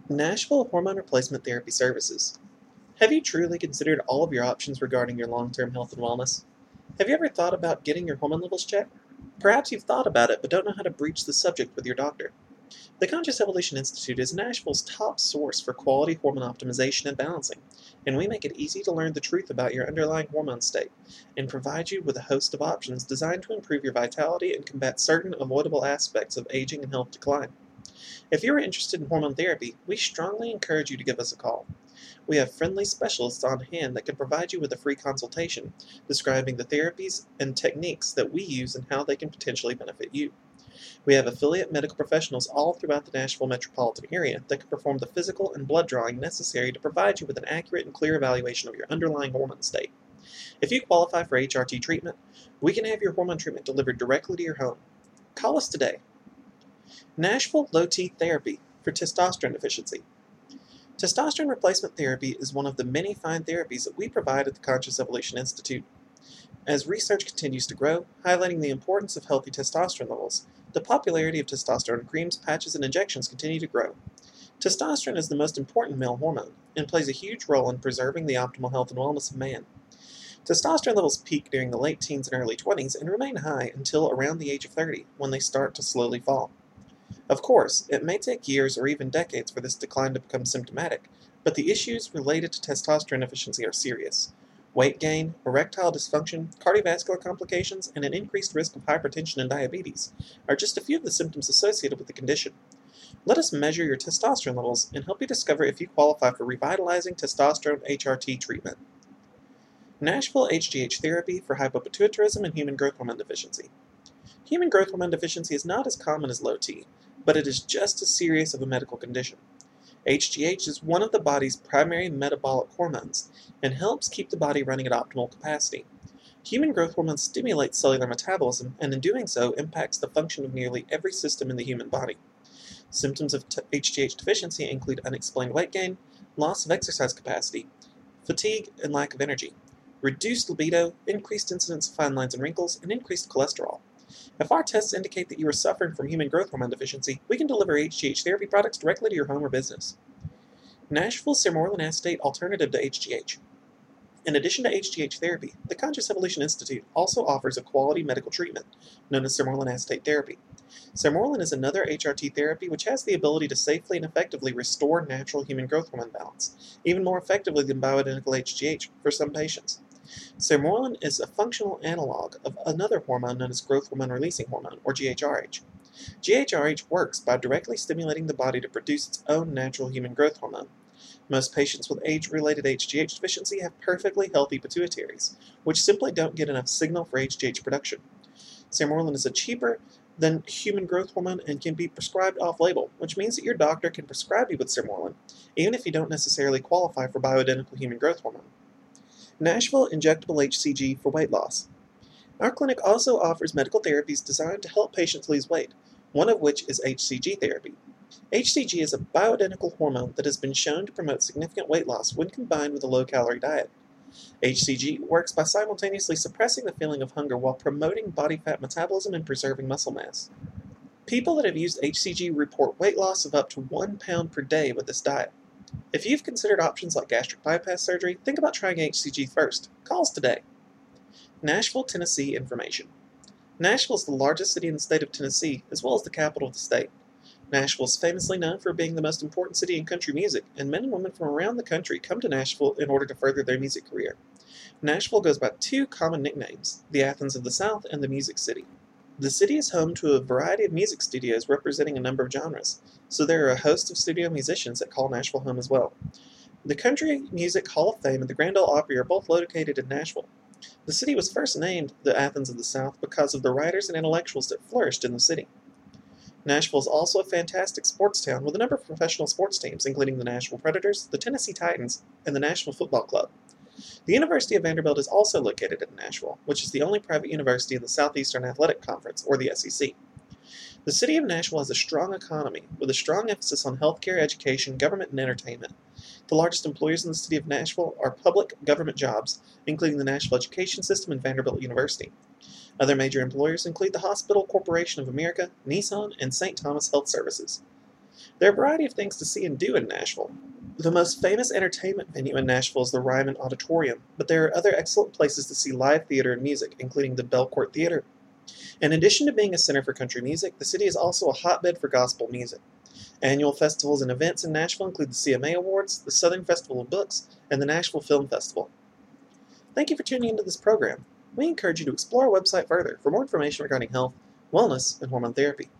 Nashville Hormone Replacement Therapy Services. Have you truly considered all of your options regarding your long-term health and wellness? Have you ever thought about getting your hormone levels checked? Perhaps you've thought about it but don't know how to breach the subject with your doctor. The Conscious Evolution Institute is Nashville's top source for quality hormone optimization and balancing, and we make it easy to learn the truth about your underlying hormone state and provide you with a host of options designed to improve your vitality and combat certain avoidable aspects of aging and health decline. If you are interested in hormone therapy, we strongly encourage you to give us a call. We have friendly specialists on hand that can provide you with a free consultation describing the therapies and techniques that we use and how they can potentially benefit you. We have affiliate medical professionals all throughout the Nashville metropolitan area that can perform the physical and blood drawing necessary to provide you with an accurate and clear evaluation of your underlying hormone state. If you qualify for HRT treatment, we can have your hormone treatment delivered directly to your home. Call us today. Nashville Low T Therapy for testosterone deficiency. Testosterone replacement therapy is one of the many fine therapies that we provide at the Conscious Evolution Institute. As research continues to grow, highlighting the importance of healthy testosterone levels, the popularity of testosterone creams, patches, and injections continue to grow. Testosterone is the most important male hormone and plays a huge role in preserving the optimal health and wellness of man. Testosterone levels peak during the late teens and early 20s and remain high until around the age of 30, when they start to slowly fall. Of course, it may take years or even decades for this decline to become symptomatic, but the issues related to testosterone deficiency are serious. Weight gain, erectile dysfunction, cardiovascular complications, and an increased risk of hypertension and diabetes are just a few of the symptoms associated with the condition. Let us measure your testosterone levels and help you discover if you qualify for revitalizing testosterone HRT treatment. Nashville HGH therapy for hypopituitarism and human growth hormone deficiency. Human growth hormone deficiency is not as common as low T, but it is just as serious of a medical condition. HGH is one of the body's primary metabolic hormones and helps keep the body running at optimal capacity. Human growth hormone stimulates cellular metabolism and in doing so impacts the function of nearly every system in the human body. Symptoms of HGH deficiency include unexplained weight gain, loss of exercise capacity, fatigue and lack of energy, reduced libido, increased incidence of fine lines and wrinkles, and increased cholesterol. If our tests indicate that you are suffering from human growth hormone deficiency, we can deliver HGH therapy products directly to your home or business. Nashville Sermorelin Acetate Alternative to HGH. In addition to HGH therapy, the Conscious Evolution Institute also offers a quality medical treatment known as Sermorelin Acetate Therapy. Sermorelin is another HRT therapy which has the ability to safely and effectively restore natural human growth hormone balance, even more effectively than bioidentical HGH for some patients. Sermorelin is a functional analog of another hormone known as growth hormone releasing hormone, or GHRH. GHRH works by directly stimulating the body to produce its own natural human growth hormone. Most patients with age-related HGH deficiency have perfectly healthy pituitaries, which simply don't get enough signal for HGH production. Sermorelin is cheaper than human growth hormone and can be prescribed off-label, which means that your doctor can prescribe you with Sermorelin, even if you don't necessarily qualify for bioidentical human growth hormone. Nashville Injectable HCG for weight loss. Our clinic also offers medical therapies designed to help patients lose weight, one of which is HCG therapy. HCG is a bioidentical hormone that has been shown to promote significant weight loss when combined with a low-calorie diet. HCG works by simultaneously suppressing the feeling of hunger while promoting body fat metabolism and preserving muscle mass. People that have used HCG report weight loss of up to 1 pound per day with this diet. If you've considered options like gastric bypass surgery, think about trying HCG first. Call us today. Nashville, Tennessee information. Nashville is the largest city in the state of Tennessee, as well as the capital of the state. Nashville is famously known for being the most important city in country music, and men and women from around the country come to Nashville in order to further their music career. Nashville goes by two common nicknames, the Athens of the South and the Music City. The city is home to a variety of music studios representing a number of genres, so there are a host of studio musicians that call Nashville home as well. The Country Music Hall of Fame and the Grand Ole Opry are both located in Nashville. The city was first named the Athens of the South because of the writers and intellectuals that flourished in the city. Nashville is also a fantastic sports town with a number of professional sports teams, including the Nashville Predators, the Tennessee Titans, and the Nashville Football Club. The University of Vanderbilt is also located in Nashville, which is the only private university in the Southeastern Athletic Conference, or the SEC. The city of Nashville has a strong economy, with a strong emphasis on healthcare, education, government, and entertainment. The largest employers in the city of Nashville are public government jobs, including the Nashville Education System and Vanderbilt University. Other major employers include the Hospital Corporation of America, Nissan, and St. Thomas Health Services. There are a variety of things to see and do in Nashville. The most famous entertainment venue in Nashville is the Ryman Auditorium, but there are other excellent places to see live theater and music, including the Belcourt Theater. In addition to being a center for country music, the city is also a hotbed for gospel music. Annual festivals and events in Nashville include the CMA Awards, the Southern Festival of Books, and the Nashville Film Festival. Thank you for tuning into this program. We encourage you to explore our website further for more information regarding health, wellness, and hormone therapy.